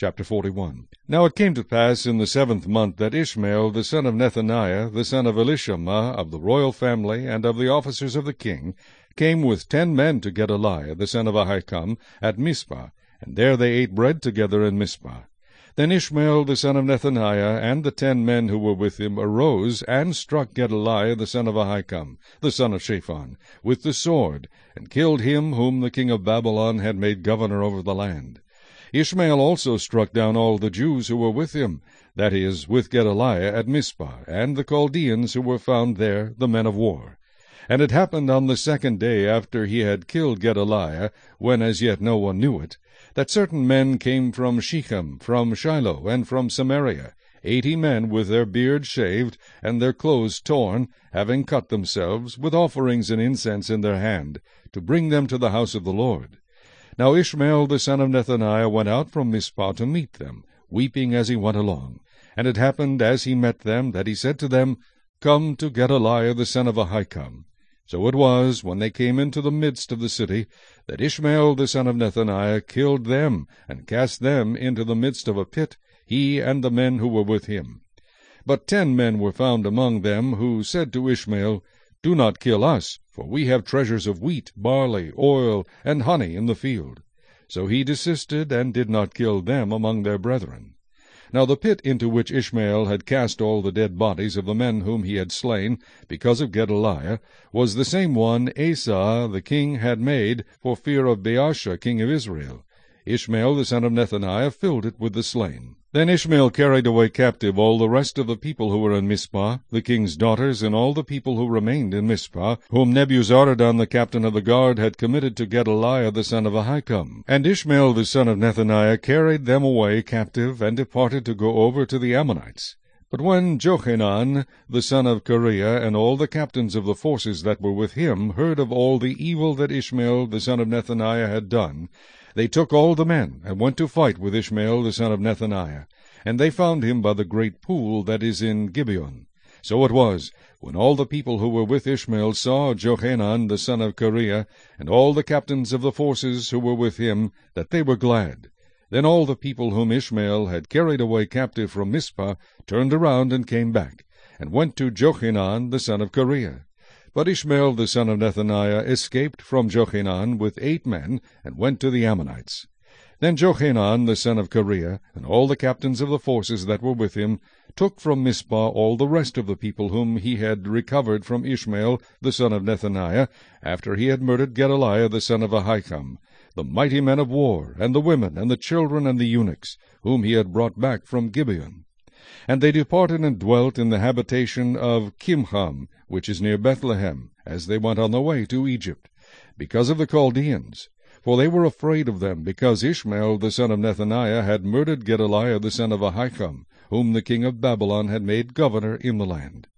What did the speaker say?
Chapter 41. Now it came to pass in the 7th month that Ishmael the son of Nethaniah, the son of Elishama, of the royal family, and of the officers of the king, came with 10 men to Gedaliah the son of Ahikam at Mizpah, and there they ate bread together in Mizpah. Then Ishmael the son of Nethaniah and the 10 men who were with him arose and struck Gedaliah the son of Ahikam, the son of Shaphan, with the sword, and killed him whom the king of Babylon had made governor over the land. Ishmael also struck down all the Jews who were with him, that is, with Gedaliah at Mizpah, and the Chaldeans who were found there, the men of war. And it happened on the 2nd day after he had killed Gedaliah, when as yet no one knew it, that certain men came from Shechem, from Shiloh, and from Samaria, 80 men with their beards shaved, and their clothes torn, having cut themselves, with offerings and incense in their hand, to bring them to the house of the Lord. Now Ishmael the son of Nethaniah went out from Mizpah to meet them, weeping as he went along. And it happened, as he met them, that he said to them, Come to Gedaliah the son of Ahikam. So it was, when they came into the midst of the city, that Ishmael the son of Nethaniah killed them, and cast them into the midst of a pit, he and the men who were with him. But 10 men were found among them, who said to Ishmael, Do not kill us, for we have treasures of wheat, barley, oil, and honey in the field. So he desisted, and did not kill them among their brethren. Now the pit into which Ishmael had cast all the dead bodies of the men whom he had slain, because of Gedaliah, was the same one Asa the king had made for fear of Baasha king of Israel. Ishmael the son of Nethaniah filled it with the slain. Then Ishmael carried away captive all the rest of the people who were in Mizpah, the king's daughters, and all the people who remained in Mizpah, whom Nebuzaradan the captain of the guard had committed to Gedaliah the son of Ahikam. And Ishmael the son of Nethaniah carried them away captive, and departed to go over to the Ammonites. But when Johanan the son of Kareah and all the captains of the forces that were with him heard of all the evil that Ishmael the son of Nethaniah had done, they took all the men, and went to fight with Ishmael the son of Nethaniah. And they found him by the great pool that is in Gibeon. So it was, when all the people who were with Ishmael saw Johanan the son of Kareah, and all the captains of the forces who were with him, that they were glad. Then all the people whom Ishmael had carried away captive from Mizpah turned around and came back, and went to Johanan the son of Kareah. But Ishmael the son of Nethaniah escaped from Johanan with 8 men, and went to the Ammonites. Then Johanan the son of Kareah, and all the captains of the forces that were with him, took from Mizpah all the rest of the people whom he had recovered from Ishmael the son of Nethaniah, after he had murdered Gedaliah the son of Ahikam, the mighty men of war, and the women, and the children, and the eunuchs, whom he had brought back from Gibeon. And they departed and dwelt in the habitation of Kimham, which is near Bethlehem, as they went on the way to Egypt, because of the Chaldeans. For they were afraid of them, because Ishmael the son of Nethaniah had murdered Gedaliah the son of Ahikam, whom the king of Babylon had made governor in the land.